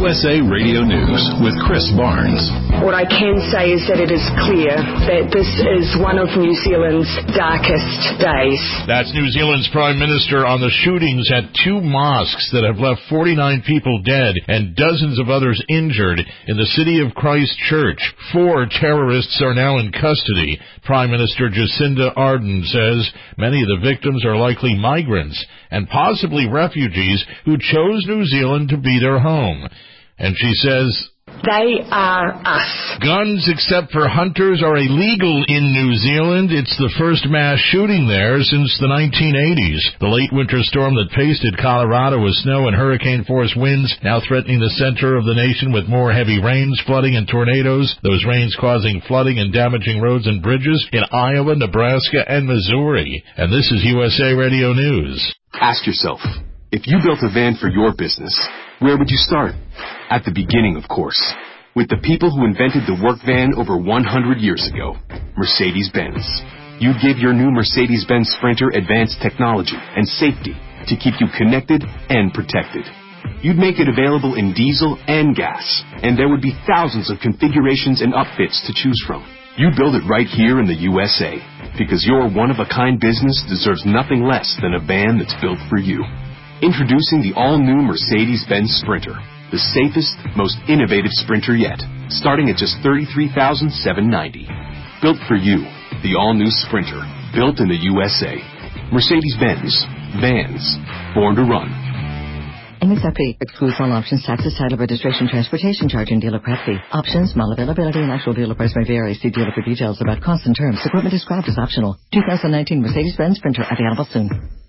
USA Radio News with Chris Barnes. What I can say is that it is clear that this is one of New Zealand's darkest days. That's New Zealand's Prime Minister on the shootings at two mosques that have left 49 people dead and dozens of others injured in the City of Christ Church. 4 terrorists are now in custody. Prime Minister Jacinda Ardern says many of the victims are likely migrants and possibly refugees who chose New Zealand to be their home. And she says, they are us. Guns except for hunters are illegal in New Zealand. It's the first mass shooting there since the 1980s. The late winter storm that pasted Colorado with snow and hurricane-force winds now threatening the center of the nation with more heavy rains, flooding, and tornadoes. Those rains causing flooding and damaging roads and bridges in Iowa, Nebraska, and Missouri. And this is USA Radio News. Ask yourself, if you built a van for your business, where would you start? At the beginning, of course, with the people who invented the work van over 100 years ago, Mercedes-Benz. You'd give your new Mercedes-Benz Sprinter advanced technology and safety to keep you connected and protected. You'd make it available in diesel and gas, and there would be thousands of configurations and upfits to choose from. You build it right here in the USA, because your one-of-a-kind business deserves nothing less than a van that's built for you. Introducing the all-new Mercedes-Benz Sprinter, the safest, most innovative Sprinter yet, starting at just $33,790. Built for you, the all-new Sprinter, built in the USA. Mercedes-Benz, vans, born to run. MSRP excludes all options, taxes, title, registration, transportation charge, and dealer prep fee. Options, model availability, and actual dealer price may vary. See dealer for details about costs and terms. Equipment described as optional. 2019 Mercedes-Benz Sprinter available soon.